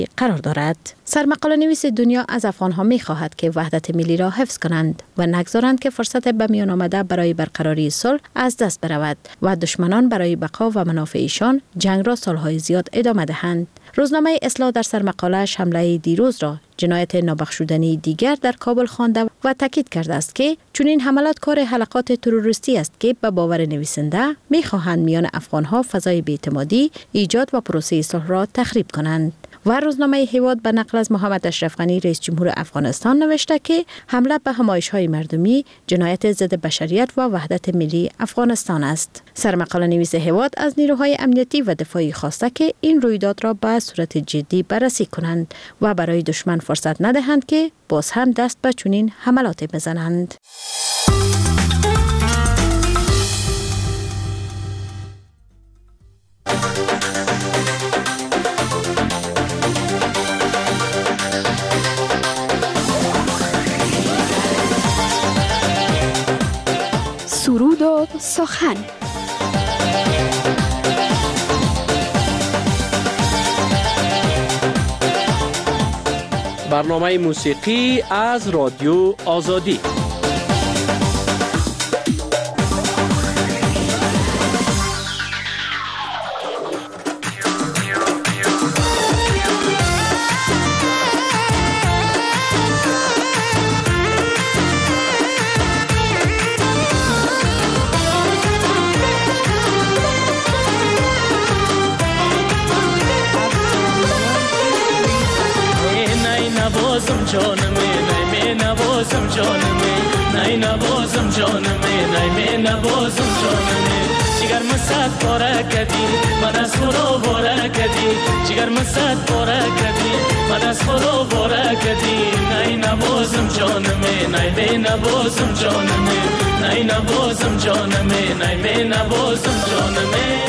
قرار دارد. سرمقاله نویس دنیا از افغانها می خواهد که وحدت ملی را حفظ کنند و نگذارند که فرصت به میان آمده برای برقراری صلح از دست برود و دشمنان برای بقا و منافعشان جنگ را سالهای زیاد ادامه دهند. روزنامه اصلاح در سرمقاله‌اش حمله دیروز را جنایت نابخشودنی دیگر در کابل خوانده و تاکید کرده است که چنین حملات کار حلقات تروریستی است که به باور نویسنده می‌خواهند میان افغان‌ها فضای بی‌اعتمادی ایجاد و پروسه صلح را تخریب کنند. و روزنامه هیواد به نقل از محمد اشرف غنی رئیس جمهور افغانستان نوشته که حمله به همایش‌های مردمی جنایت ضد بشریت و وحدت ملی افغانستان است. سرمقاله نویس هیواد از نیروهای امنیتی و دفاعی خواسته که این رویداد را به صورت جدی بررسی کنند و برای دشمن فرصت ندهند که باز هم دست به چنین حملاتی بزنند. سرود و سخن. برنامه موسیقی از رادیو آزادی. نبازم جانمه نای نبازم جانمه جگر مسد باره کدی من از خدا باره کدی جگر مسد باره کدی من از خدا باره کدی نای نبازم جانمه نای نبازم جانمه نای نبازم جانمه نای نبازم جانمه.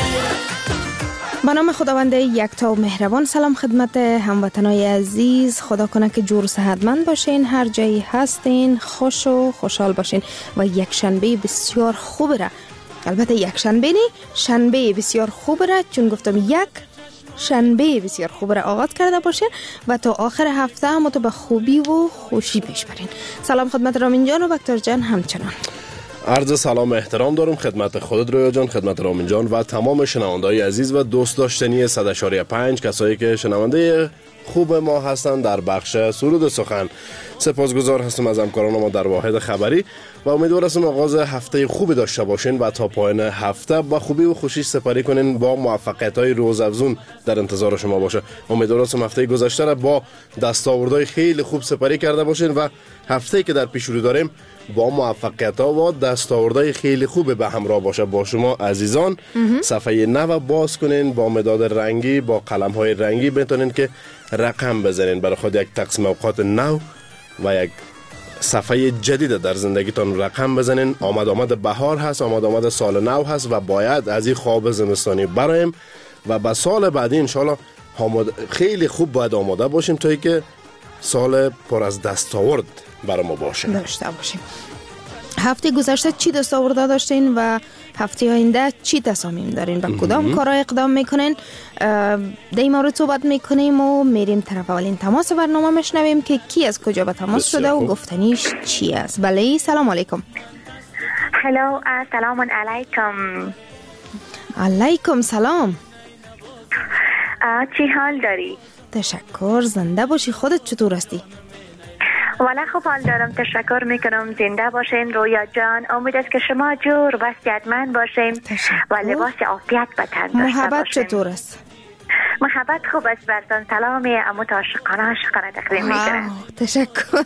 به نام خداوند یکتا و مهربان. سلام خدمت هموطنای عزیز. خدا کنه که جور و صحتمند باشین، هر جایی هستین خوش و خوشحال باشین و یک شنبه بسیار خوب را، البته یک شنبه نی، شنبه بسیار خوب را، چون گفتم یک شنبه بسیار خوب را آغاز کرده باشین و تا آخر هفته هم تو به خوبی و خوشی پیش برین. سلام خدمت رامین جان و بکتر جان همچنان. عرض سلام و احترام دارم خدمت خودت رویا جان، خدمت رامین جان و تمام شنونده‌های عزیز و دوست داشتنی 100.5 کسایی که شنونده خوب ما هستند در بخش سرود سخن. سپاسگزار هستم از همکاران ما در واحد خبری و امیدوار هستم آغاز هفته خوبی داشته باشین و تا پایان هفته با خوبی و خوشی سپری کنین با موفقیت‌های روزافزون در انتظار شما باشه. امیدوار هستم هفته گذشته را با دستاوردهای خیلی خوب سپری کرده باشین و هفته‌ای که در پیش رو داریم با موفقیت‌ها و دستاوردهای خیلی خوب به همراه باشه با شما عزیزان. صفحه نو باز کنین، با مداد رنگی، با قلم‌های رنگی بتونین که رقم بزنین برای خود یک تقسیم اوقات نو و یک صفحه جدید در زندگیتان رقم بزنین. آمد بهار هست، آمد سال نو هست و باید از این خواب زمستانی برایم و به سال بعدی انشالله خیلی خوب باید آماده باشیم تا که سال پر از دستاورد برای ما باشه. داشته باشیم. هفته گذشته چی دستاورد داشتین و هفته آینده چی تصامیم دارین و کدام کارا اقدام میکنین؟ در این مورد صحبت میکنیم و میریم طرف اولین تماس برنامه میشنویم که کی از کجا به تماس شده و گفتنیش چی است. بله سلام علیکم. هلو سلام علیکم. علیکم سلام. چی حال داری؟ تشکر، زنده باشی. خودت چطور هستی؟ والا خوب حال دارم، تشکر میکنم. زنده باشین رویا جان. امید است که شما جور و صحتمند باشین و لباس عافیت به تن داشته باشین. محبت چطور است؟ محبت خوب است. برتان سلامی امو عاشقانه تقدیم میکنم. تشکر.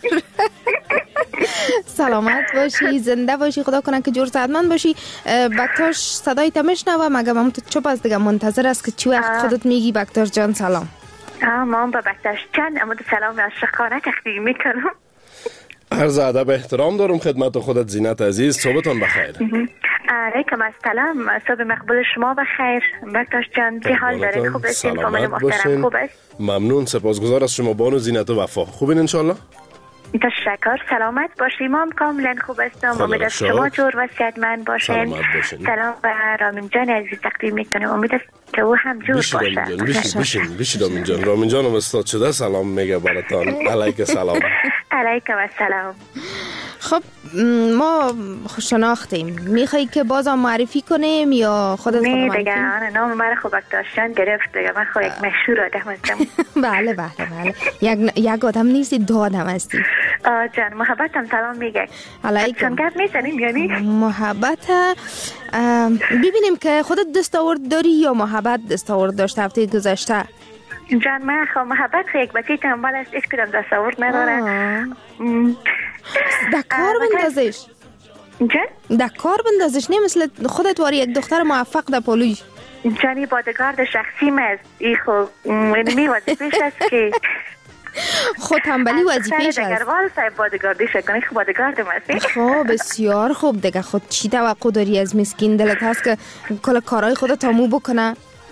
سلامت باشی، زنده باشی، خدا کنه که جور صحتمند باشی. بکتاش صدای تمش نوه مگه هم تو چوب است دیگه، منتظر است که چی وقت خودت میگی بکتار جان سلام. ما به بکتاش چند امو سلام عاشقانه تقدیم میکنم. عرض ادب احترام دارم خدمت خودت زینت عزیز. صبحتون بخیر. علیکم السلام. صبح مقبول شما بخیر. بکتاش جان چه حال دارین؟ خوب هستین؟ فامیل محترم خوب است؟ ممنون، سپاسگزار از شما بانو زینت و وفا. خوبین ان شاء الله؟ تشکر. سلامت باشیم. ما هم کاملا خوب هستم. امید است شما جور و صحتمند باشین. سلام و رامین جان عزیز تقدیم میکنم. امید است که او هم جور باشه. بشید رامین جان. رامین جانم استاد شده سلام میگه براتان. علیک سلام. علیکم السلام. خب ما شناختیم، میخوایی که بازم معرفی کنیم یا خودت خودم معرفی؟ دیگه نام من خوب داشتن گرفت دیگه. من خود یک مشهور آدم هستم. بله یک آدم نیستی، دو آدم هستی. جان محبتم سلام میگه. علیکم. گپ میزنیم یعنی محبت. ببینیم که خودت دستاورد داری یا محبت دستاورد داشت هفته گذشته؟ جان من خب محبت یک بچه تنبال است، هیچ کدام دستاورد نداره. در کار بندازش. جان؟ در کار بندازش، نه مثل خودت واری یک دختر موفق در پولوش. جانی بادگارد شخصیم است. ای خب اینمی وظیفه‌اش است که خود تنبلی وظیفه‌اش است. اگر وال صاحب بادگاردی شکنی خب بادگاردم هستی. خب بسیار خوب دیگه. خود چی توقع داری از مسکین دلت هست که کل کارهای خودت تامو بکنه؟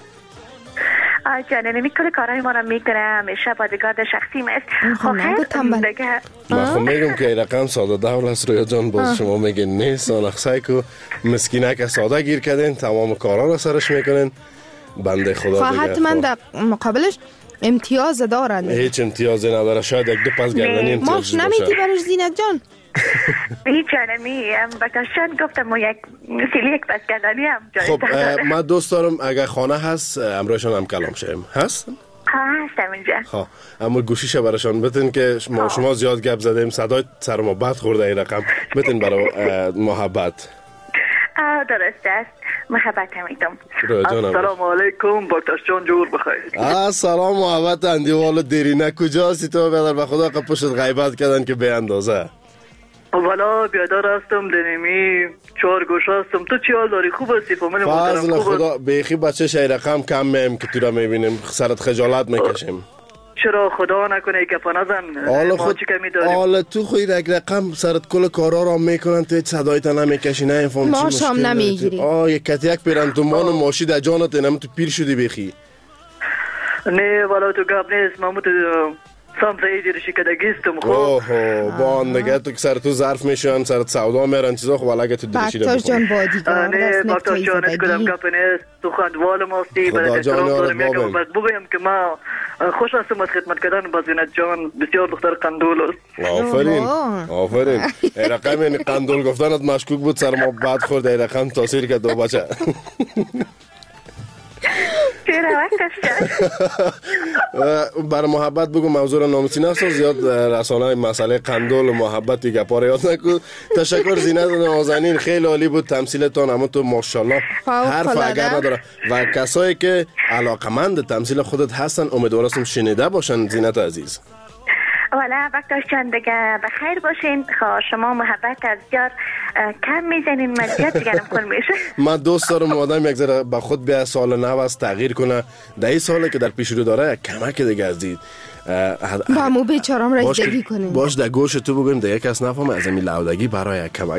جان اینمی کل کارهای ما را میکنه، همیشه بادگارد شخصیم است. خب نگو تنبل. من خب میگم که این رقم ساده دول است رویا جان. باز شما میگین نیست. آنخصای که مسکینه که ساده گیر کردین تمام کارا را سرش میکنین. بنده خدا دیگه حتما در مقابلش امتیاز دارن. هیچ امتیازی نداره. شاید یک دو پس گردنی امتیاز باشه. ماش نمیتی برش زینت جان؟ هیچ جانمی بکاشن گفتم و یک پس گردنی هم جایی. خب من دوست دارم اگر خانه هست امروشان هم کلام شیم. هست؟ هستم اینجا. ها اما گوشیش براشان بتین که شما زیاد گپ زدیم صدای سر ما بد خورده این رقم بتین برای محبت. درست است. محبت همیتم. السلام علیکم بکتاش جان جور بخیر. سلام محبت اندیوال دیرینه کجاستی تو بیادر به خدا که پشت غیبت کردن که به اندازه. والا بیادر هستم دنیمی 4 گوش هستم. تو چی حال داری؟ خوب هستی؟ فامیل محترم فضل خدا بیخی بچه شای رقم کم میم که تو را میبینیم سرت خجالت میکشیم. چرا خدا نکنه گپا نزن. حالا خود حالا تو خوی یک رقم سرت کل کارا را میکنن تو هیچ صدایت نمیکشی. نه این فهم چی مشکل هم نمیگیری. یک کتیک پیرن تو مان ماشی در جانت اینم تو پیر شدی بیخی. نه والا تو گپ نیست. من تو سام سایدی رشی که دگیستم. اوه با اندگه تو که سر تو ظرف میشن سرت سودا میرن چیزا. خب علاقه تو دلشی بکتاش جان بادیگارد نه بکتاش جان اشکدم گپ نیست. تو خواندوال ماستی برای احترام دارم یکم بس بگویم که ما خوش هستم از خدمت کردن با زینت جان. بسیار دختر قندول است. آفرین ای رقم این قندول گفتنت مشکوک بود سر ما بد خورد. ای رقم تاثیر که دو بچه برای محبت بگو موضوع را ناموسی نساز. زیاد رسانه مسئله قندول و محبت گپا را یاد نکن. تشکر زینت نازنین خیلی عالی بود تمثیلتان. اما تو ماشاءالله حرف اگر نداره و کسایی که علاقمند تمثیل خودت هستن امیدوارم شنیده باشن. زینت عزیز والا وقتاش چند دیگه بخیر باشین. خواه شما محبت از جار کم میزنین مزیاد دیگرم کن میشه. من دوست دارم آدم یک ذره با خود بیا سال نو است تغییر کنه. در این سالی که در پیش رو داره یک کمک دیگه از دید با مو بیچارم رسیدگی کنین. باش در گوش تو بگویم دیگه کس نفهمه از این لودگی برای یک کمک.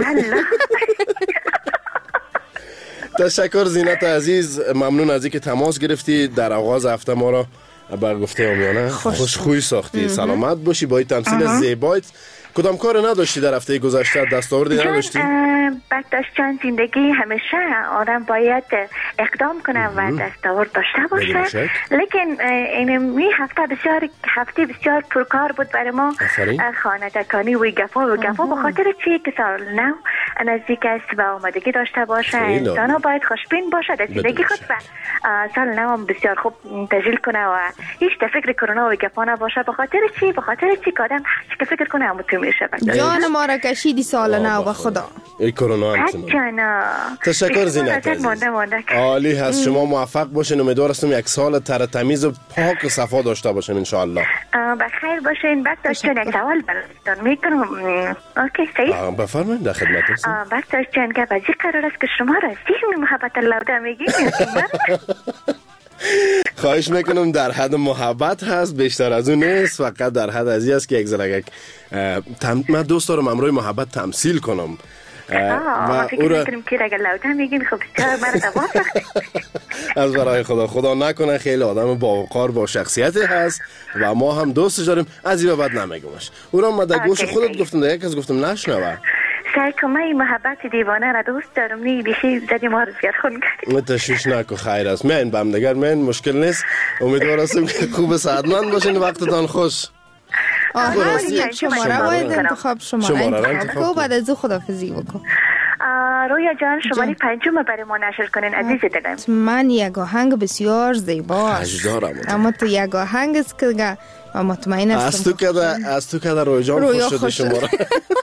تشکر زینت عزیز. ممنون از اینکه تماس گرفتی در آغاز هفته ما را بر گفته آمیانه خوشخوی ساختی. سلامت باشی با این تمثیل زیبایت. کدام کار نداشتی در هفته گذشته؟ دستاوردی نداشتی؟ بکتاش چند زندگی همیشه آدم باید اقدام کنه و دستاورد داشته باشه. لیکن این هفته بسیار پرکار بود برای ما. خانه و گفا به خاطر چی که سال نو نزدیک است و آمادگی داشته باشه. انسان باید خوشبین باشه در زندگی خود و سال نو بسیار خوب تجلیل کنه و هیچ فکر کرونا و گفا نباشه. به خاطر چی که آدم هیچ فکر کنه اما تو میشه. جان ما را کشیدی سال نو به خدا. ای کرونا هم تشکر زینت عزیز. عالی هست. شما موفق باشین. امیدوار هستم یک سال تر تمیز و پاک و صفا داشته باشین ان شاء الله. بخیر باشین. بکتاش جان یک سوال براتون میکنم. اوکی صحیح. بفرمایید در خدمت هستم. بکتاش جان که بازی قرار است که شما را سیم محبت الله میگی. خواهش میکنم در حد محبت هست بیشتر از اون نیست. فقط در حد ازی است که یک من دوست دارم امروی محبت تمثیل کنم. ما فکر کنیم که اگر لوده میگین خب بسیار مرد واسه از برای خدا نکنه، خیلی آدم با وقار با شخصیتی هست و ما هم دوستش داریم. از این بعد نمیگمش. او را ما در گوش خودت گفتم، در یک از گفتم نشنوه. سعی کنم این محبت دیوانه را دوست دارم، نی بیشی زدی ما رو زیاد خون کردیم. تشویش نکن، خیر است. من با هم دیگر من مشکل نیست. امیدوار هستم که خوب سعادتمند باشین، وقتتان خوش. شماره باید انتخاب شماره بعد از او خداحافظی بکن. رویا جان شماره 5 برای ما نشر کنین عزیز دلم. من یک آهنگ بسیار زیباست، اما تو یک آهنگ است که مطمئن هستم از تو که رویا جان خوش شده شماره.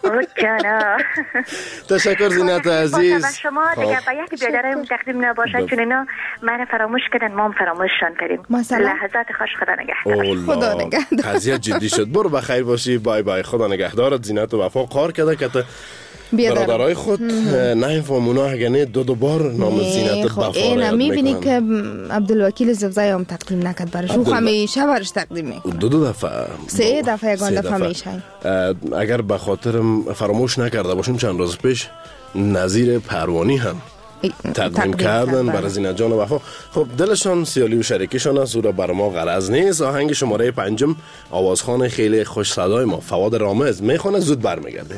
تشکر زینت عزیز. شما دیگه باید بیادرم تقدیم نباشد، چون اینا من فراموش کردن، ما هم فراموششان کردیم. لحظات خوش، خدا نگهدار. خدا نگهدار. قضیه جدی شد. برو بخیر باشی. بای بای. خدا نگهدارت. زینت و وفا کار کرده که برادرای خود نمیفهم اونا اگه نه دو بار نام زینت وفا اینا میبینی که عبدالوکیل زوزای هم تقدیم نکرد برش، او همیشه برش تقدیم میکنه. دو دفعه 3 دفعه یگان دفعه میشه. اگر به خاطرم فراموش نکرده باشم چند روز پیش نظیر پروانی هم تقدیم کردن برای زینت جان وفا. خب دلشان سیالی و شریکشان است، او را بر ما غرض نیست. آهنگ شماره 5 آوازخوان خیلی خوش صدای ما فواد رامز میخونه، زود برمیگردیم.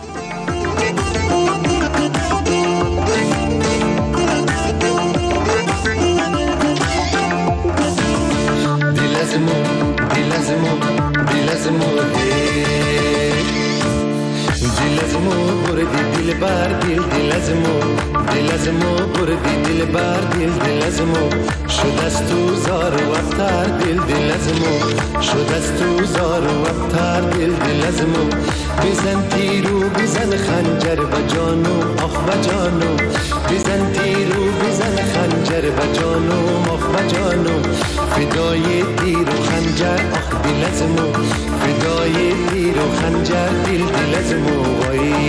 دل بر دل از مو بردی دل بر دل از مو شد از تو زار و افتر دل از مو شد از تو زار و افتر دل از مو بزن تیرو بزن خنجر و جانو آخ و جانو بزن تیرو بزن خنجر و جانو آخ و جانو فدای تیر و خنجر آخ دل از مو فدای تیر و خنجر دل از مو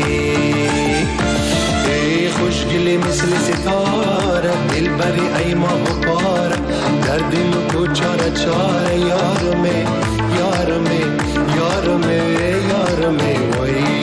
ای خوشگلی مثل ستاره دل بری ای ماه و پاره در دل تو چاره چاره یارمه یارمه یارمه یارمه وای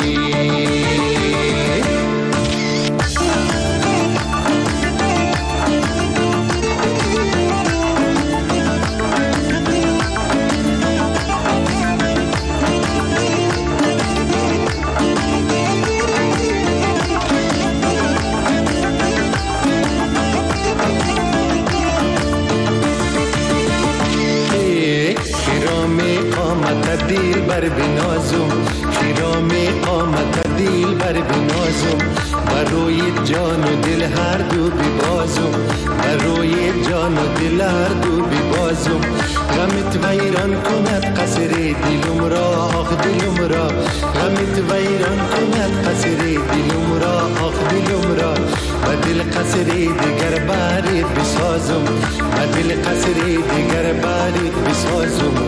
دیل بر بنازم خیرامی قامت دیل بر بنازم بروی جان و دل هر دو ببازم بروی جان و دل هر دو ببازم غمت ویران کند قصر دلم را آخ دلم را غمت ویران کند قصر دلم را آخ دلم را و دل قصر دیگر بارید بسازم و دل قصر دیگر بارید بسازم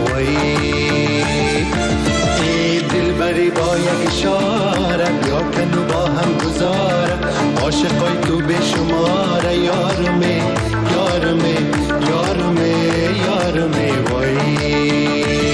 ای دل بری با یک اشاره یا کنو با هم گذاره عاشقای تو به شماره یارمه یارمه یارمه یارمه وای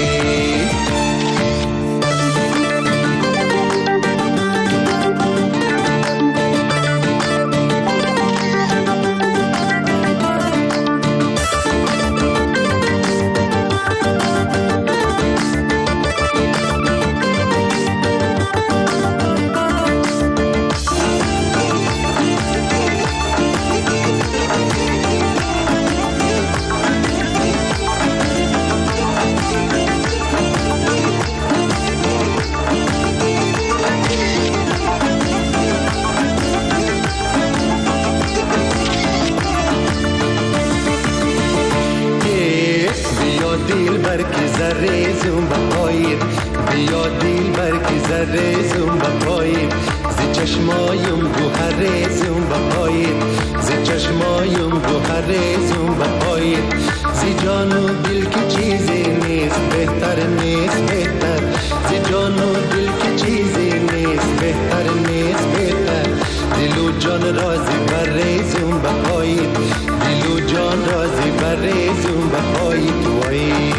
زرزم بپایید بیا دیل برکی زرزم بپایید زی چشمایم گوهرزم بپایید زی چشمایم گوهرزم بپایید زی جان و دل که چیزی نیست بهتر نیست بهتر زی جان و دل که چیزی نیست بهتر نیست بهتر دل و جان رازی برزم بپایید دل و جان رازی برزم بپایید وای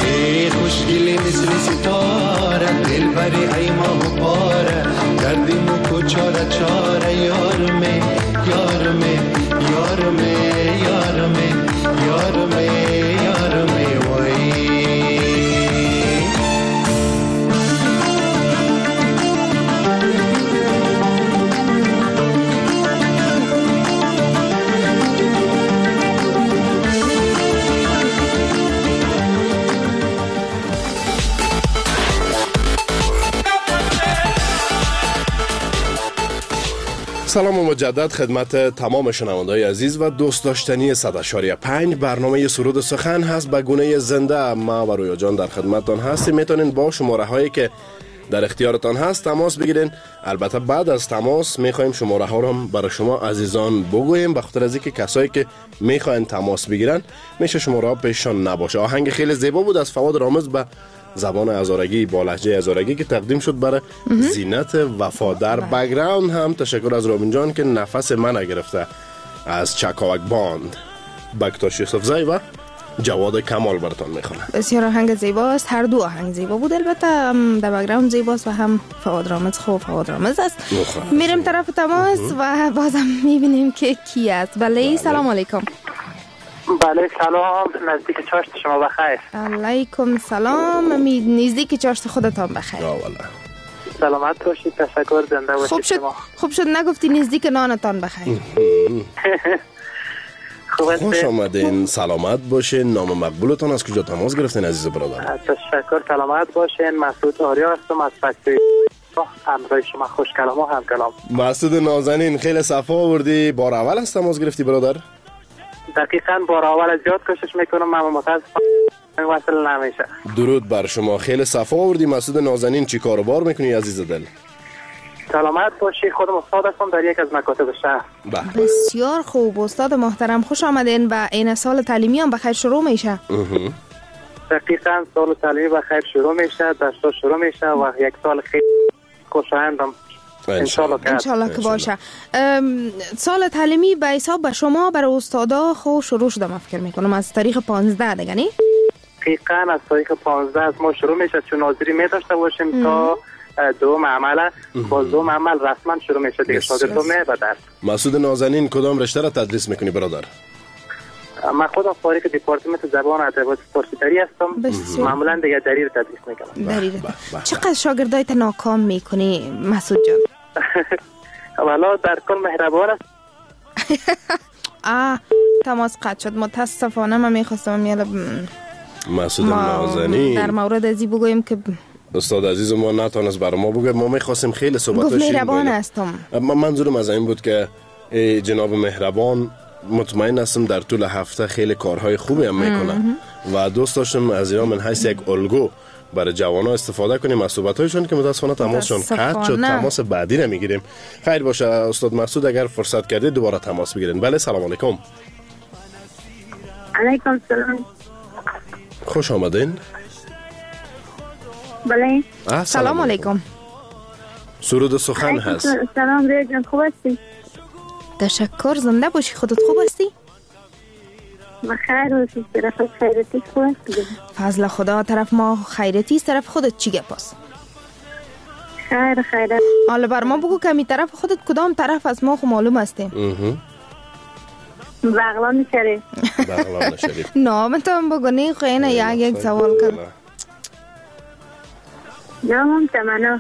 خوشگلی مثل ستاره دل بری ای ماه و پاره دردی سلام و مجدد خدمت تمام شنونده‌های عزیز و دوست داشتنی 100.5 برنامه سرود سخن هست به گونه زنده. ما و رویا جان در خدمتتان هستیم. میتونین با شماره هایی که در اختیارتان هست تماس بگیرین. البته بعد از تماس میخوایم شماره ها رو هم برای شما عزیزان بگوییم، به خاطر از اینکه کسایی که میخواین تماس بگیرن میشه شماره ها پیششان نباشه. آهنگ خیلی زیبا بود از فواد رامز به زبان هزارگی با لهجه هزارگی که تقدیم شد برای زینت وفا. در بک‌گراند هم تشکر از رامین جان که نفس من گرفته از چکاوک باند. بکتاش یوسفزای و جواد کمال براتون میخونم. بسیار آهنگ زیباست، هر دو آهنگ زیبا بود، البته در بک‌گراند زیباست و هم فواد رامز فواد رامز است. میریم طرف تماس و بازم میبینیم که کی است. بله سلام علیکم. بله سلام، نزدیک چاشت شما بخیر. علیکم سلام، نزدیک چاشت خودتان بخیر. سلامت باشید، تشکر، زنده باشید. خوب شد نگفتی نزدیک نانتان بخیر. خوش آمدین، سلامت باشین. نام مقبولتان از کجا تماس گرفتین عزیز برادر؟ تشکر، سلامت باشین. مسعود آریا هستم از فکتوری. همراه شما خوش کلام و هم کلام. مسعود نازنین، خیلی صفا آوردی. بار اول از تماس گرفتی برادر؟ دقیقاً بار اول زیاد کوشش میکنم اما متاسفانه وصل نمیشه. درود بر شما، خیلی صفا آوردی. مسعود نازنین چی کار و بار میکنی عزیز دل؟ سلامت باشی. خودم استاد هستم در یک از مکاتب شهر. بسیار خوب استاد محترم، خوش آمدین. و این سال تعلیمی هم بخیر شروع میشه. دقیقاً سال تعلیمی بخیر شروع میشه، درس‌ها شروع میشه و یک سال خیلی خوشایندم انشالله که باشه. سال تعلیمی به حساب به شما برای استادا خوب شروع شده، من فکر میکنم از تاریخ 15 دیگه نی؟ دقیقاً از تاریخ 15 از ما شروع میشه، چون ناظری میداشته باشیم تا دوم عمل. با دوم عمل رسما شروع میشه دیگه، شاگردها میره به درس. مسعود نازنین کدام رشته را تدریس میکنی برادر؟ من خودم فارغ دیپارتمنت زبان ادبیات فارسی دری هستم. معمولا دیگه دری رو تدریس میکنم. دری. چقدر شاگردایت ناکام میکنی مسعود جان؟ والا در کل مهربان است. تماس قطع شد متاسفانه. من میخواستم مسعود نازنین در مورد ازی بگویم که استاد عزیز ما نتونست برای ما بگه. ما میخواستیم خیلی صحبت گفت مهربان هستم. منظورم از این بود که جناب مهربان مطمئن هستم در طول هفته خیلی کارهای خوبی هم میکنه و دوست داشتم از اینا من حیث یک الگو برای جوانا استفاده کنیم از صحبت‌هایشون که متاسفانه تماسشون قطع شد. تماس بعدی نمیگیریم. خیر باشه استاد مسعود، اگر فرصت کردید دوباره تماس بگیرین. بله سلام علیکم. علیکم سلام. خوش آمدین. بله سلام علیکم. سرود سخن هست. سلام رویا جان، خوب هستی؟ تشکر، زنده باشی. خودت خوب هستی؟ بخیر باشی. طرف خیرتی خوب هستی؟ فضل خدا، طرف ما خیرتی، طرف خودت چی گپ است؟ خیر. حالا بر ما بگو که می طرف خودت کدام طرف از ما خو معلوم هستیم. بغلان شریف. بغلان شریف. نام تو بگو. نه خیلی یک سوال کن. نامم تمنا.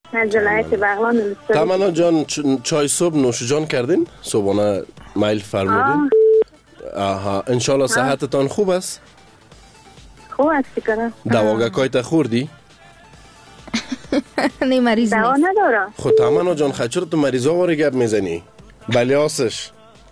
تمنا جان، چای صبح نوش جان کردین؟ صبحانه میل فرمودین؟ آها، انشالله صحتتان خوب است؟ خوب است کنم. دواگکایت خوردی؟ نه مریض نیست. دوا ندارم. خود تمنا جان خچر تو مریضا واری گپ میزنی؟ بلی آسش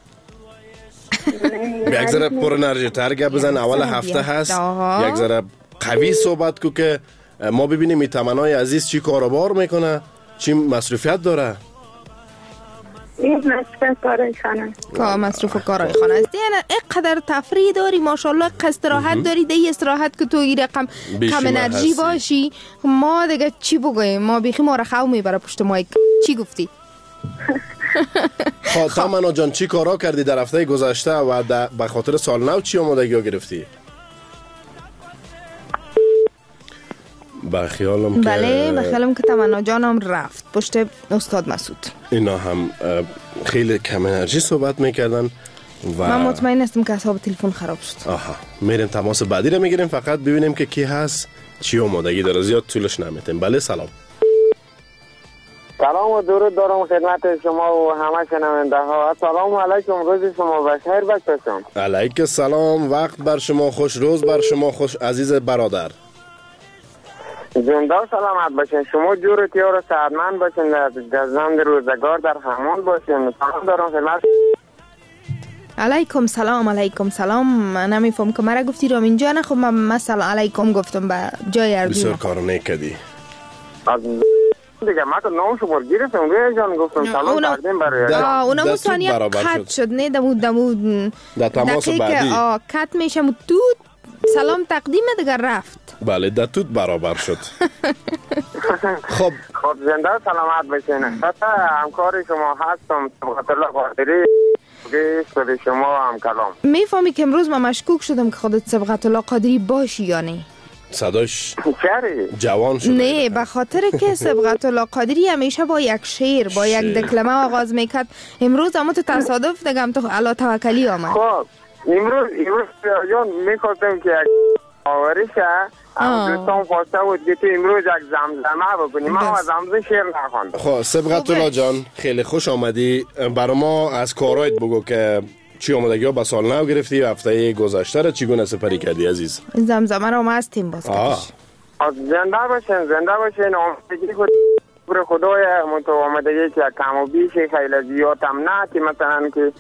یک ذره پر انرژی تر گپ بزن. اول هفته هست، یک ذره قوی صحبت کو که ما ببینیم این تمنای عزیز چی کاروبار میکنه، چی مصروفیت داره. این مصروف کارای خانه. مصروف کارای خانه است. یعنی اینقدر تفریح داری ماشاءالله، استراحت داری. دی استراحت که تو این رقم کم انرژی باشی. ما دیگه چی بگویم؟ ما بیخی ما را خو میبره پشت مایک. چی گفتی؟ تمنا جان چی کارا کردی در هفته گذشته و به خاطر سال نو چی آمادگی گرفتی؟ بخیالم که تمنا جانم رفت پشت استاد مسعود. اینا هم خیلی کم انرژی صحبت میکردن و من مطمئن هستم که حساب تلفن خراب شد. میریم تماس بعدی رو میگیریم، فقط ببینیم که کی هست، چی آمادگی داره. زیاد طولش نمیتیم. بله سلام. سلام و درود دارم خدمت شما و همه شنونده ها. سلام علیکم، روز شما بخیر بچه‌ها. علیک سلام، وقت بر شما خوش، روز بر شما خوش عزیز برادر. زنده و سلامت باشین. شما جور تیار و سعادمند باشین، در گزند روزگار در همان باشین. سلام دارم خدمت. علیکم سلام. نمیفهم که مرا گفتی رامین جان. خب من سلام علیکم گفتم به جای اردو. بسیار کار نیکدی. دیگه ما تو نام شما گرفتم روی جان گفتم سلام تقدیم برای اونم ثانیه قطع شد. نه دمود در تماس بعدی قطع میشم و تو سلام تقدیم دیگه رفت. بله در توت برابر شد. خب زنده و سلامت باشین. حتی همکار شما هستم صبغت الله قادری شده شما هم کلام. میفهمی که امروز من مشکوک شدم که خودت صبغت الله قادری باشی یا نه. صداش جوان شده. نه به خاطر که صبغت الله قادری همیشه با یک شعر با یک دکلمه آغاز میکرد. امروز اما تو تصادف دگم تو علا توکلی آمد. خب امروز جان میخواستم که آوریش دوستان خواسته بود که تو امروز یک زمزمه بکنیم. من زمزمه شعر نخواندم. خب صبغت الله جان خیلی خوش آمدی. برای ما از کارایت بگو که چی آمدگی ها به سال نو گرفتی و هفته گذشته را چگونه سپری کردی عزیز؟ زمزمه را ما هستیم باز کدش. زنده باشین. آمدگی خود خدای منطقه آمدگی که کم و بیش خیلی زیاد هم نه که مثلا که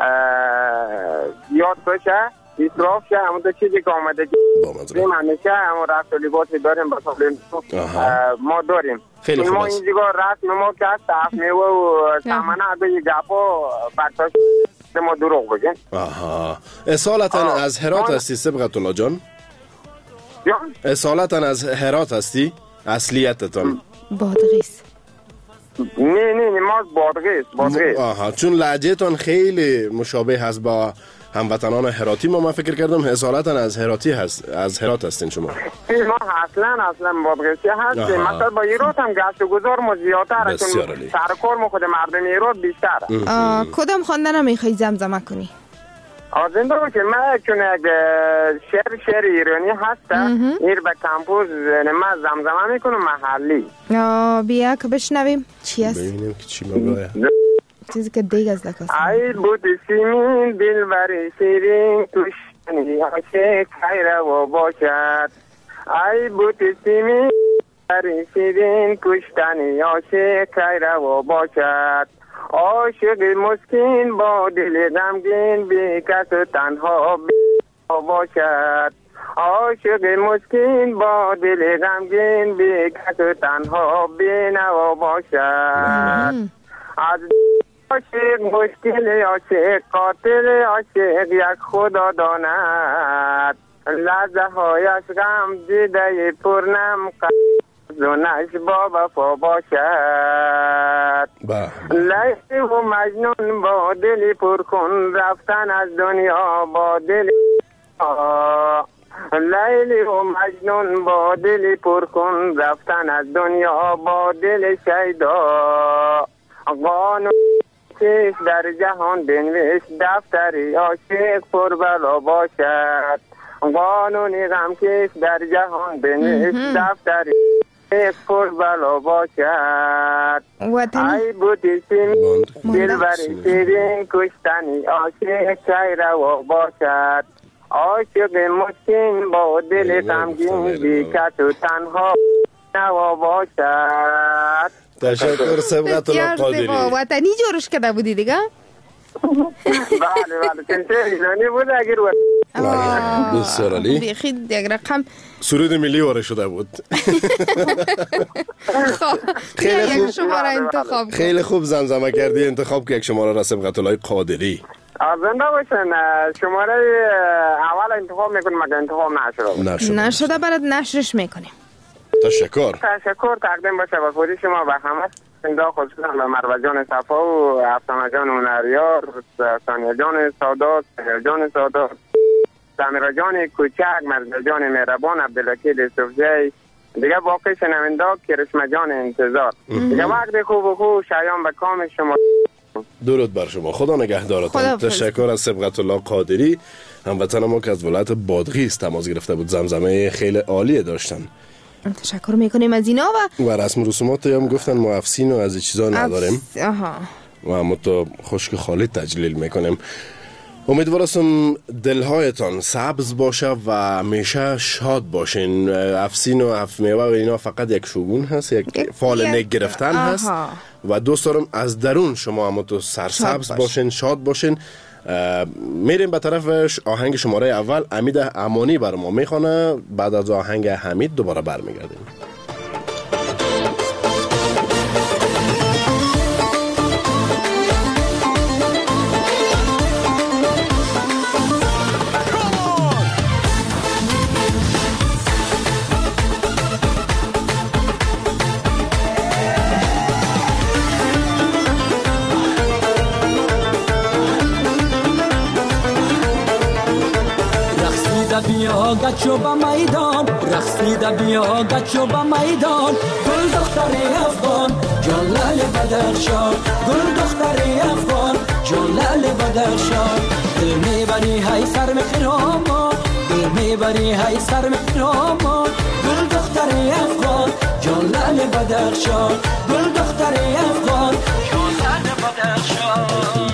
زیاد باشه اصراف شه. همون تو چیزی که آمدگی همیشه همون رفت و لباسی داریم با سابلین ما داریم. خیلی خوب ما است. اینجا رسم ما که هست تفمیه و سامنه به گپا برداشت ما دروغ بگیم. اصالتا از هرات هستی صبغت الله جان؟ اصالتا از هرات هستی؟ اصلیتتان؟ بادغیس. نه ما بادغیس. چون لهجهتان خیلی مشابه هست با هموطنان هراتی. من فکر کردم اصالتا از هراتی هست، از هرات هستین شما. ما اصلا بادغیسی هستیم. مثلا با ایرات هم گشت و گذار ما زیادتر چون سرکار ما خود مردم ایرات بیشتر. کدام خواندن میخوای زمزمه کنی؟ زنده بود که من چون شعر ایرانی هستم ایر به کمپوز من زمزمه میکنم محلی. بیا که بشنویم چی هست؟ ببینیم که چی مگویه. چیزی که دیگه از لکاست. ای بود سیمین دل بری شیرین کشتنی عاشق خیر و باشد. ای بود سیمین بری شیرین کشتنی عاشق خیر و باشد. عاشق مسکین با دل غمگین بی کس و تنها باشد. عاشق مسکین با دل غمگین بی کس و تنها بینوا باشد. از عاشق مشکل عاشق قاتل عاشق یک خدا داند. لحظه هایش غم دیده پرنم زونش با وفا باشد. لیلی و مجنون با دلی پرخون رفتن از دنیا با دل. لیلی و مجنون با دلی پرخون رفتن از دنیا با دل شیدا. قانون کش در جهان بنویس دفتری عاشق پربلا باشد. قانونی غم کش در جهان بنویس دفتری پر بلا باشد. ای بودی سیمین دل بری شیرین کشتنی عاشق شیر و باشد. عاشق مسکین با دل غمگین بی کس و تنها نوا باشد. تشکر صبغت الله قادری. وطنی جورش کرده بودی دیگه؟ بله چنچه ایرانی بود اگر بسیار علی بیخی یک رقم سرود ملی واره شده بود. خیلی خوب زمزمه کردی. انتخاب که یک شماره را صبغت الله قادری. زنده باشن. شماره اول انتخاب میکنیم مگه انتخاب نشده برات نشرش میکنیم. تشکر تقدیم باشه با خودی شما و همه زنده خصوصا به مروه جان صفا و افسانه جان هنریار، ثانیه جان سادات، جان سادات، سمیرا جان کوچک، مرزا جان مهربان، عبدالوکیل یوسفزی، دیگه باقی شنونده کرشمه جان انتظار. دیگه وقت خوب و خوب شایان به کام شما. درود بر شما. خدا نگهدارتان. تشکر از صبغت الله قادری هموطن ما که از ولایت بادغیس تماس گرفته بود. زمزمه خیلی عالی داشتن. تشکر میکنیم از اینا و رسم رسومات هم گفتن ما افسین و از این چیزا نداریم. و ما تو خشک خالی تجلیل میکنیم. امیدوارم دلهایتان سبز باشه و همیشه شاد باشین. افسین و افمیوه و اینا فقط یک شگون هست، یک فال نگ گرفتن هست و دوست دارم از درون شما هم تو سرسبز باشین، شاد باشین. میریم به طرف آهنگ شماره اول. امید امانی بر ما میخونه، بعد از آهنگ حمید دوباره برمیگردیم. بیا گچو با میدان، رقصیده بیا گچو با میدان. گل دختر افغان جان لال بدرشان، گل دختر افغان جان لال بدرشان. دل میبری های سر مخرامان، دل میبری های سر مخرامان. گل دختر افغان جان لال بدرشان، گل دختر افغان جان لال بدرشان.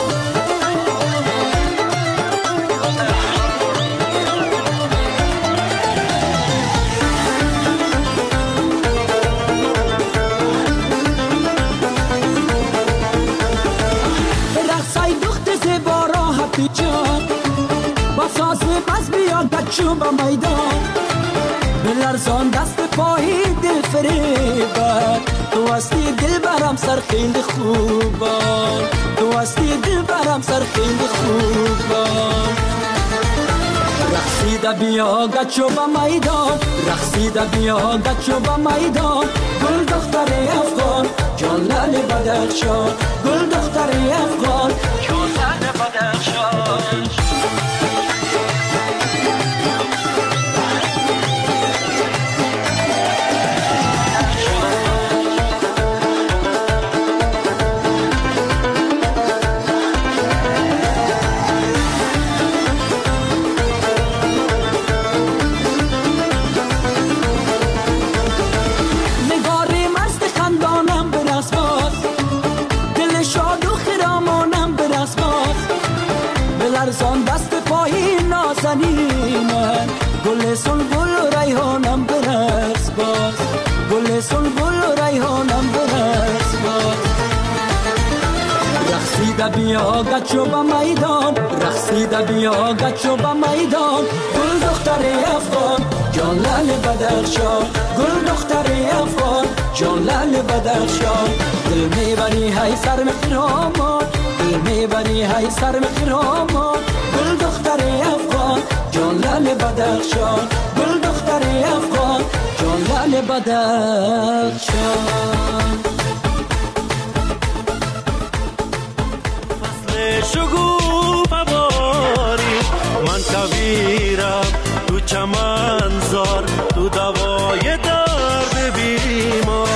بساز بس بیا گچو با میدان، بلرزان دست پایی دل فریبان. تو هستی دل برم سر خیلی خوبان، تو هستی دل برم سر خیلی خوبان. رقصیده بیا گچو با میدان، رقصیده بیا گچو با میدان. گل دختر افغان جان لال بدرشان، گل دختر افغان جان لال بدرشان. لرزان دست پایی نازنینم، گل سنبول و ریحانم برقص باز، گل سنبول و ریحانم برقص باز. رقصیده بیا گچو با میدان، رقصیده بیا گچو با میدان. گل دختر افغان جان لال بدرشان، گل دختر افغان جان لال بدرشان. دل میبری های سر مخرامان، دل میبری های سر مخرامان. گل دختر افغان جان لال بدرشان، گل دختر افغان جان لال بدرشان. فصل شگوفه باری من کویرم، تو چمن زار تو دوای درد بیمار.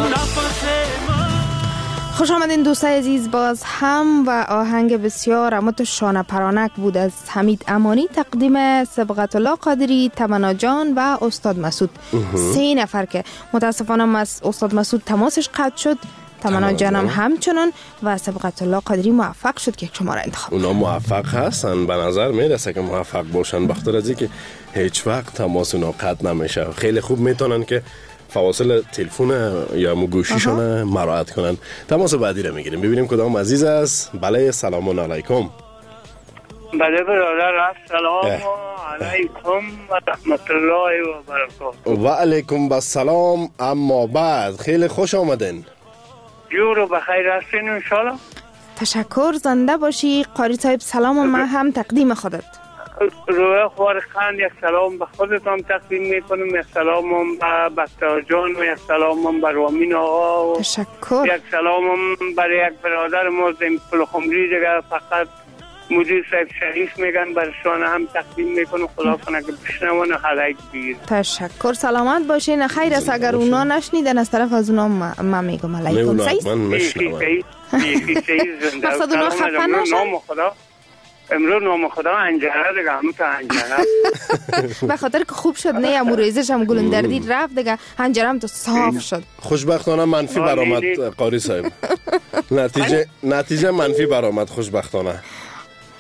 خوش آمدین دوستای عزیز باز هم و آهنگ بسیار اما تو شانه پرانک بود از حمید امانی تقدیم سبقت الله قادری، تمنا جان و استاد مسعود. 3 نفر که متاسفانه استاد مسعود تماسش قطع شد، تمنا جانم همچنان و سبقت الله قادری موفق شد که شما را انتخاب. اونا موفق هستن، به نظر میرسه که موفق باشن، بخاطر از اینکه هیچ وقت تماس اونا قطع نمیشه. خیلی خوب میتونن که فواصل تلفن یا گوشیشون مراعات کنن. تماس بعدی رو میگیریم ببینیم کدام عزیز است. بله سلام علیکم. بله برادر سلام علیکم و رحمت الله و برکاته. و علیکم السلام. اما بعد خیلی خوش آمدین. جور و بخیر هستین انشالله. تشکر، زنده باشی قاری صاحب. سلام و من هم تقدیم خودت. روح خوارخان یک سلام به خودتان تقدیم میکنم، یک سلام به بختیار جان و یک سلام به رامین آقا و تشکر. یک سلام برای یک برادر ما زمین پلخمری دیگه فقط مدیر صاحب شریف میگن برشان هم تقدیم میکنم. خدا کنه که بشنوان و خلایق بگیر. تشکر، سلامت باشین. خیر است اگر اونا نشنیدن از طرف از اونا من میگم علیکم سیز. من میشنوم. مقصد اونا خفه نشن. امروز نام خدا انجره دیگه، همون تا انجره به خاطر که خوب شد نه اموریزش هم گلندردی رفت دیگه، انجره هم تو صاف شد. خوشبختانه منفی برآمد قاری صاحب. نتیجه منفی برآمد خوشبختانه.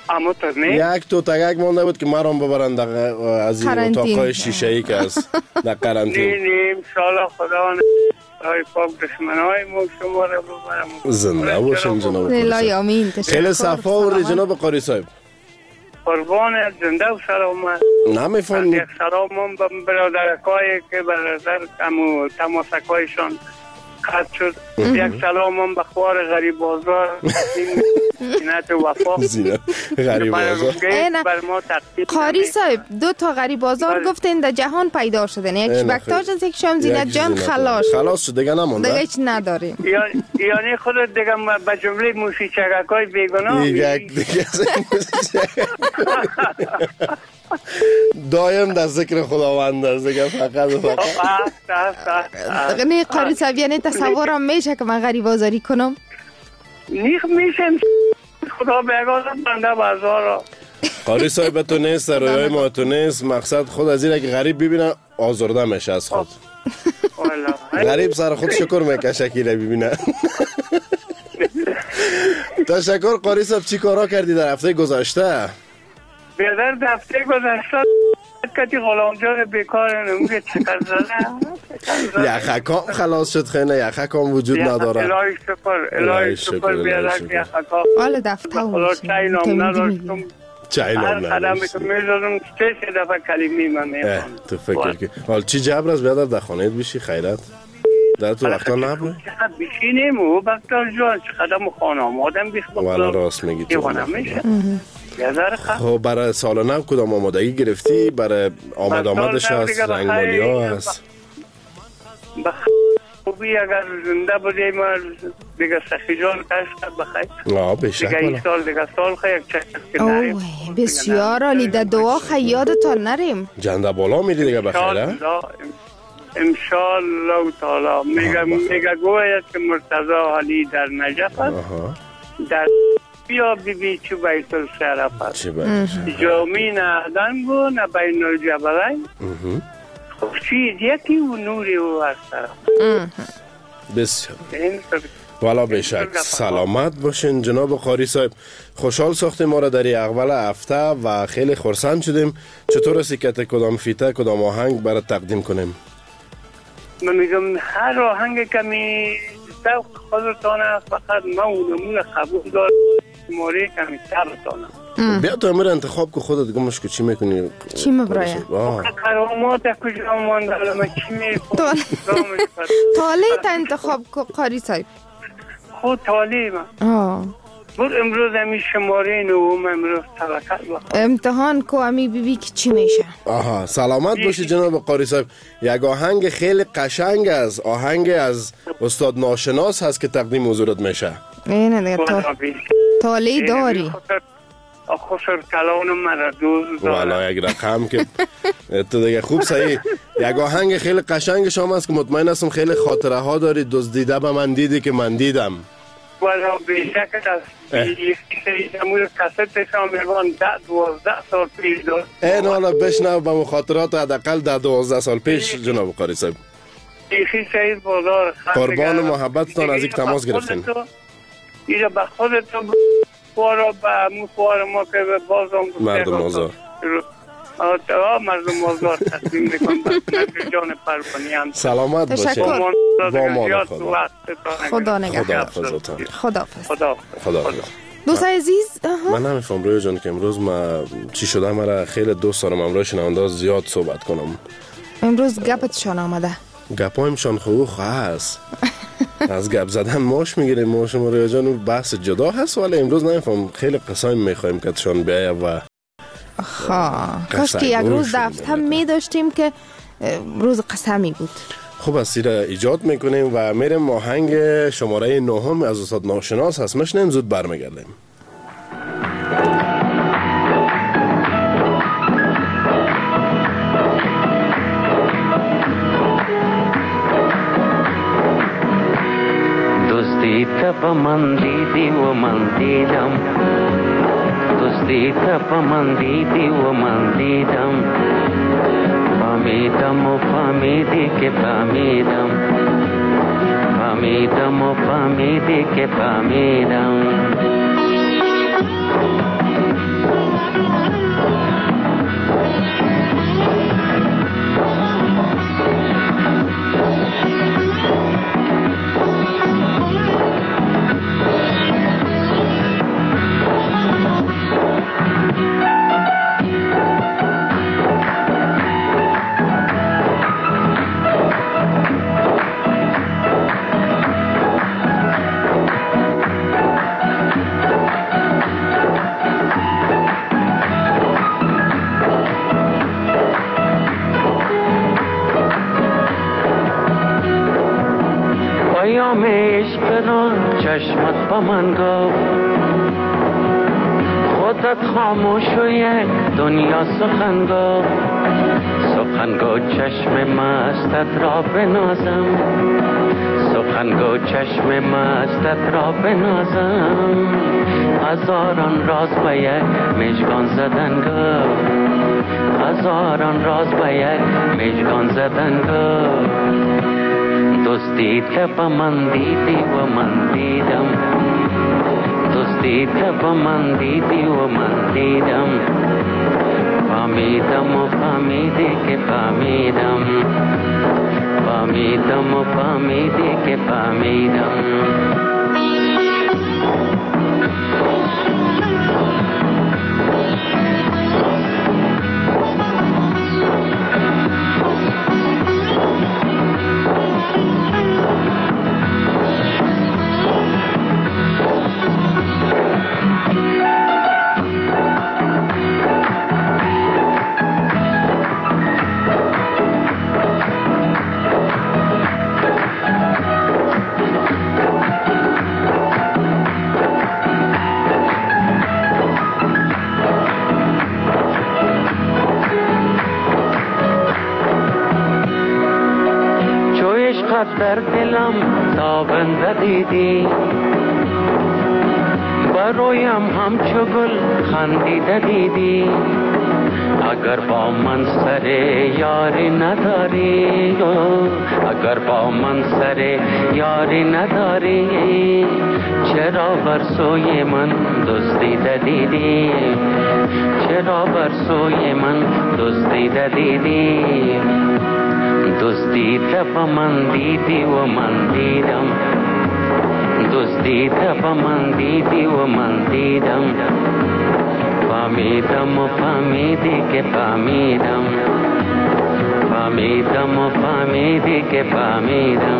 اما تو نه یک توتک مونده بود که مرام ببرن در از این اتاقای شیشه‌ای که است در قرنطینه. نه انشالله خدا های پاک دشمنای ما شما رو ببرم. زنده باشین جناب قاری صاحب. خیلی صفا و جناب قاری صاحب. قربان زنده و سلامت. نمیفهمم. یک سلام به برادرکایی که برادر تماسکایشان قطع شد. یک سلام هم به خوار غریب بازار زینت وفا زینت غریب بازار. قاری صاحب 2 تا غریب بازار گفتین در جهان پیدا شدن، یکیش بکتاج از یکیش هم زینت جان خلاص شد دیگه نمونده دیگه هیچ نداریم. یعنی خودت دیگه به جمله موسیقی‌چگکای بیگناه یک دیگه دایم در ذکر خداوند است دیگه فقط نه قاری صاحب یعنی تصورم میشه که من غریب بازاری کنم؟ نیخ میشه خدا بیگانم بنده بازار. قاری صاحب تو نیست رویای ما تو نیست، مقصد خود از اینه که غریب ببینه آزرده میشه از خود. غریب سر خود شکر میکشه که ببینه. تشکر قاری صاحب. چی کارا کردی در هفته گذشته؟ بیادر در هفته گذشته کتی غلامجان بیکار نموگه چکر زده یخکام خلاص شد خیلی یخکام وجود نداره. الهی شکر بیادر که یخکام حالا دفته خدا چای نام نداشتم چای نام نداشتم هر قدمی که میزدم 3 دفعه کلمی من میخوام. تو فکر که حال چی جبر از بیادر در خانهت بشی خیرت؟ در تو وقتا نبوی؟ بشینیم و بکتر جان چقدر خانه آمادم بیخ والا راست میگی تو. میشه خب برای سال نو کدام آمادگی گرفتی؟ برای آمدش هست؟ رنگمالی ها هست؟ خوبی اگر زنده بودیم دیگه سخی جان کشت بخیر بشک دیگه این سال دیگه سال خیلی یک چکر که نریم بسیار عالی. در دعا خیادتان نریم جنده بالا میری دیگه بخیره؟ انشالله تعالی میگه گوید که مرتضی علی در نجف است در بیا بی چو بیت الشرف است جامی نهدن گو نه بین الجبلین خورشید یکی و نوری او هر طرف. بسیار والا بشک سلامت باشین جناب قاری صاحب. خوشحال ساختیم ما را در اول هفته و خیلی خرسند شدیم. چطور است که کدام فیته کدام آهنگ برای تقدیم کنیم؟ من میگم هر آهنگ کمی ذوق خودتانه فقط ما اونمون قبول دارم موری کمی سرتانه بیا تو امیر انتخاب که خودت گمش که چی میکنی؟ چی مبرایه؟ کرامات کجا مانده من چی میکنم؟ تالی تا انتخاب که قاری صاحب خود تالی من بود امروز همی شماره نوم امروز توکل بخواه امتحان کو امی بی که چی میشه. سلامت باشی جناب قاری صاحب. یک آهنگ خیلی قشنگ است، آهنگ از استاد ناشناس هست که تقدیم حضورت میشه. نه دیگه تالی داری خوشر کلانم مرا دوست دارم والا یک رقم که تو دیگه خوب صحیح. یک آهنگ خیلی قشنگ شما است که مطمئن هستم خیلی خاطره ها داری. دزدیده به من دیدی که من دیدم والا بیشک است امور کست شاملوان 10-12 سال پیش داشت. این حالا بشنو به مخاطرات حداقل 10-12 سال پیش جناب قاری صاحب. بیخی شهید بازار قربان محبتتان از یک تماس گرفتین. اینجا به خودتو خوارا به مو خوار ما که بازم مردم آزار مردم آزار تصمیم میکنم به جان پرپنیم. سلامت باشه. با ما خدا نگهدار. خدا دوست عزیز من نمیفهم روی جان که امروز ما چی شده مرا خیلی دوست دارم امروز شنونده زیاد صحبت کنم. امروز گپتشان آمده. گپایمشان خوب هست. از گپ زدن ماش میگیریم ما شما روی جان بحث جدا هست ولی امروز نمیفهم خیلی قصایم میخوایم که تشان بیایه و کاش که یک روز دفتر می داشتیم که روز قسمی بود. خوب است را ایجاد میکنیم و میریم آهنگ شماره 9 از استاد ناشناس هست مشنیم زود برمیگردیم. تپ من دیدی و من دیدم دوستی تپ من دیدی و من دیدم فهمیدم و فهمیدی که فهمیدم فهمیدم و فهمیدی که فهمیدم چشمت با من گفت خودت خاموش و یک دنیا سخن گو چشم مستت را بنازم سخن گو چشم مستت را بنازم هزاران راز به یک مژگان زدن گو هزاران راز به یک مژگان زدن گو دوستی که با من دیدی و من دیدم دوستی که با من دیدی و من دیدم فهمیدم و فهمیدی که فهمیدم فهمیدم و فهمیدی که فهمیدم در دلم تابنده دیدی برویم همچو گل خندیده دیدی اگر با من سر یاری نداری اگر با من سر یاری نداری چرا بر سوی من دزدیده دیدی چرا بر سوی من دزدیده دیدی دوستی با من دیدی و من دیدم دوستی با من دیدی و من دیدم فهمیدم و فهمیدی که فهمیدم فهمیدم و فهمیدی که فهمیدم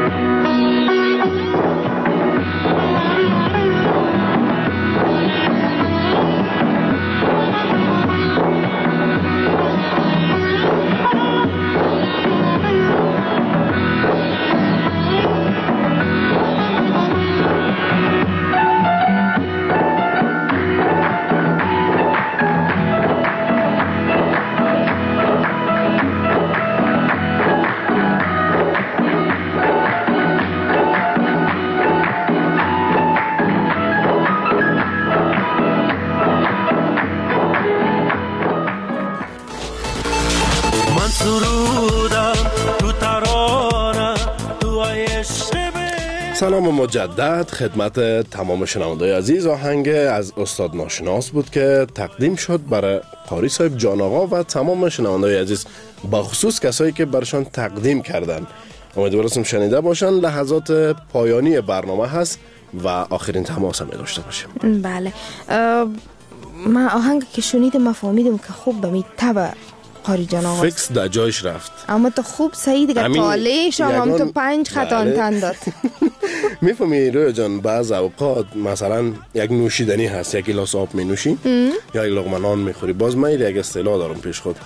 سلام مجدد خدمت تمام شنوندگان عزیز. آهنگ از استاد ناشناس بود که تقدیم شد برای قاری صاحب جان آقا و تمام شنوندگان عزیز، با خصوص کسایی که برشان تقدیم کردن. امیدوارم شنیده باشن. لحظات پایانی برنامه هست و آخرین تماس هم داشته باشیم. بله، من آهنگ که شنیدم ما فهمیدم که خوب به می تبع قاری جان آقا فیکس در جایش رفت. اما تو خوب صحیح دیگه تالیش هم تو 5 خط آنتن داد. میفهمی رویا جان، بعض اوقات مثلا یک نوشیدنی هست، یک گلاس آب می نوشی یا یک لقمه نان میخوری، باز من یک اصطلاح دارم پیش خود،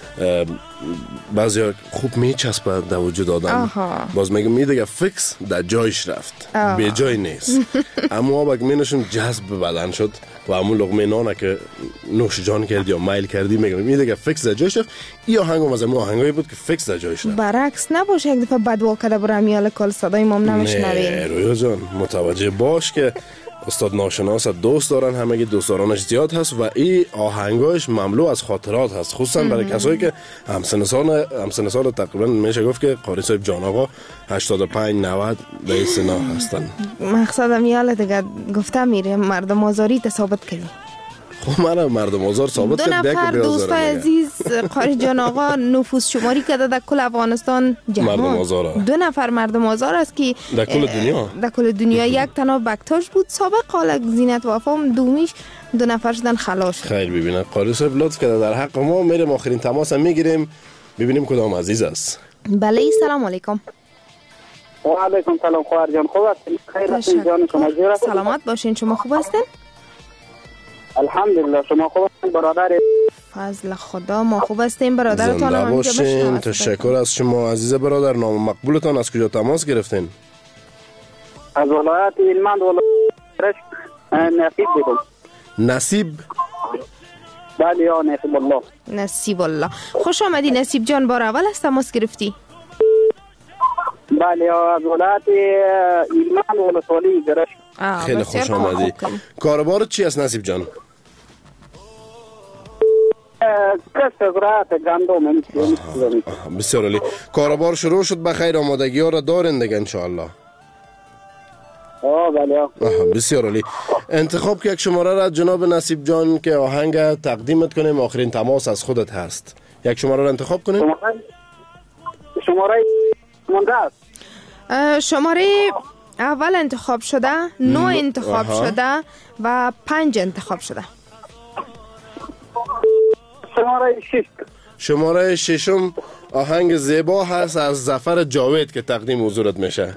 بعضی خوب میچسبه در وجود آدم، باز میگم میگه فیکس در جایش رفت، به جای نیست. اما آب اگه مینوشیم جذب بدن شد و همون لقمه نان که نوش جان کردی یا میل کردی، میگه فیکس در جایش رفت. این آهنگ از اون آهنگایی بود که فیکس در جایش رفت. برعکس نباشه یک دفعه بدوا کرده برای امیال کل صدای ما نمیشنویم. رویا جان متوجه باش که استاد ناشناس دوست دارن، همه دوستدارانش زیاد هست و این آهنگاش مملو از خاطرات هست، خصوصا برای کسایی که همسن سال تقریبا میشه گفت که قاری صاحب جان آقا 85 90 به سنا هستن. مقصدم یاله دیگه گفتم میره مردم آزاری ثابت کردی. خب من مردم آزار ثابت کرد. 2 نفر دوستای عزیز قاری جان آقا نفوس شماری کرده در کل افغانستان جهان. مردم آزار 2 نفر مردم آزار است که در کل دنیا یک تنها بکتاش بود سابق، حالا زینت وفام دومیش 2 نفر شدن خلاص. خیر ببینه قاری صاحب لطف کرده در حق ما. میریم آخرین تماس هم میگیریم ببینیم کدام عزیز است. بله سلام علیکم. و علیکم سلام خواهر جان، خوب هستین؟ خیر هستین جان شما؟ سلامت باشین، شما خوب هستین؟ الحمدلله. شما خوب هستین برادر؟ فضل خدا ما خوب هستیم برادرتان. زنده باشین. تشکر از شما عزیز برادر. نام مقبولتان از کجا تماس گرفتین؟ از ولایت هلمند ولایت نصیب بودم. نصیب؟ بله یا نصیب الله. نصیب الله. خوش آمدی نصیب جان، بار اول است تماس گرفتی؟ بله از ولایت هلمند ولسوالی گرش. خیلی خوش آمدی. کاربار چی است نصیب جان؟ کسب زراعت گندم. بسیار عالی. کاربار شروع شد، بخیر آمادگی ها را دارین دیگه انشاءالله. بله. بسیار عالی. انتخاب که یک شماره را جناب نصیب جان که آهنگ تقدیمت کنیم، آخرین تماس از خودت هست. یک شماره را انتخاب کنیم. شماره مونده است. شماره اول انتخاب شده، 9 انتخاب شده و 5 انتخاب شده. شماره 6. شماره 6 آهنگ زیبا هست از ظفر جاوید که تقدیم حضورت میشه.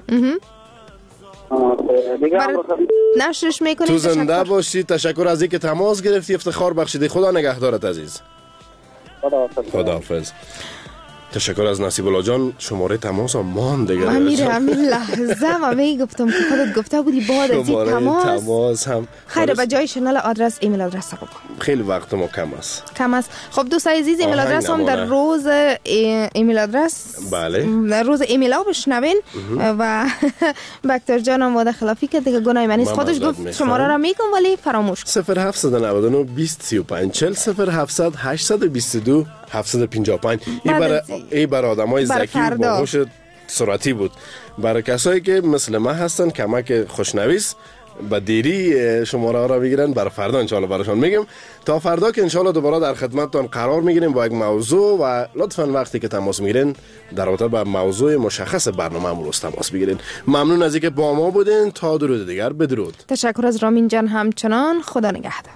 نشرش میکنیم. تو زنده باشی. تشکر از اینکه تماس گرفتی، افتخار بخشیدی. خدا نگهدارت عزیز. خداحافظ. تشکر از نصیب الله جان. شماره تماس هم مان دیگه. همین لحظه و میگفتم که خودت گفته بودی بعد از این تماس هم خیره به جای شنل آدرس ایمیل آدرس بگو. خیلی وقت ما کم است. خب دوست عزیز، ایمیل آدرس هم در روز ایمیل آدرس، بله، در روز ایمیل ها بشنوین و بکتر جان هم واده خلافی که دیگه گناه من نیست. خودش گفت شماره را میگم ولی فراموش کن. 0799 20 35 40 0700 822 755. ای برای آدمای ذکی و باهوش سرعتی بود. برای کسایی که مثل من هستن کمک خوشنویس با دیری شماره ها را میگیرن، برای فردا انشاءالله براشون میگم. تا فردا که انشاءالله دوباره در خدمتتان قرار میگیریم با یک موضوع و لطفاً وقتی که تماس میگیرین در رابطه با موضوع مشخص برنامه امروز تماس بگیرین. ممنون از اینکه با ما بودین. تا درود دیگر، بدرود. تشکر از رامین جان همچنان. خدا نگهدار.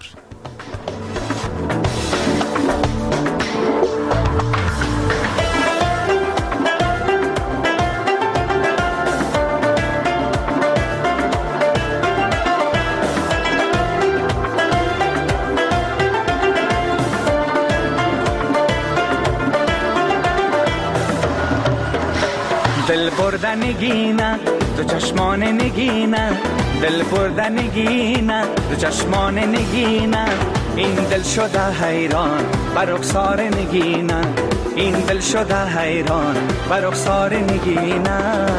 دل بردنگینه تو چشمان نگینه، دل بردنگینه تو چشمان نگینه، این دل شده حیران بر رخسار نگینه، این دل شده حیران بر رخسار نگینه.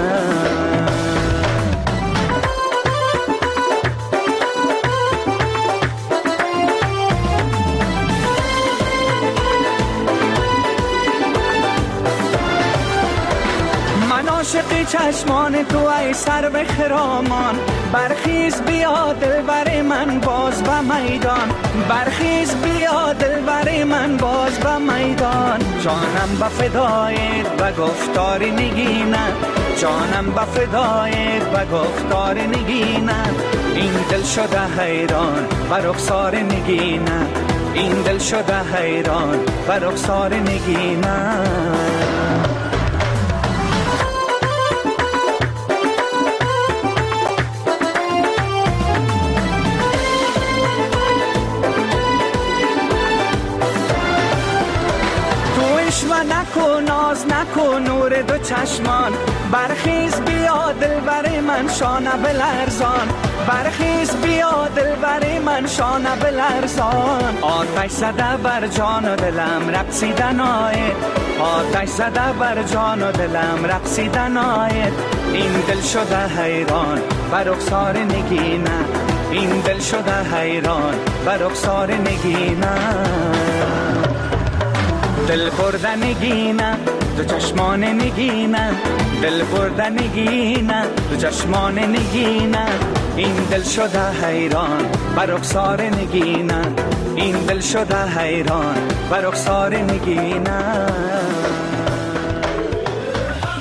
عاشق چشمان تو ای سر به خرامان، برخیز بیا دل بر من باز به میدان، برخیز بیا دل بر من باز به میدان. جانم به فدایت و گفتار نگینه، جانم به فدایت و گفتار نگینه، این دل شده حیران و رخسار نگینه، این دل شده حیران و رخسار نگینه. نکو ناز نکو نور دو چشمان، برخیز بیا دل بر من شانه بلرزان، برخیز بیا دل بر من شانه بلرزان. آتش زده بر جان و دلم رقصیدن آید، آتش زده بر جان و دلم رقصیدن آید، این دل شده حیران بر رخسار نگینه، این دل شده حیران بر رخسار نگینه. دل بردنگینه تو چشمان نگینه، دل بردنگینه تو چشمان نگینه، این دل شده حیران بر رخسار نگینه، این دل شده حیران بر رخسار نگینه.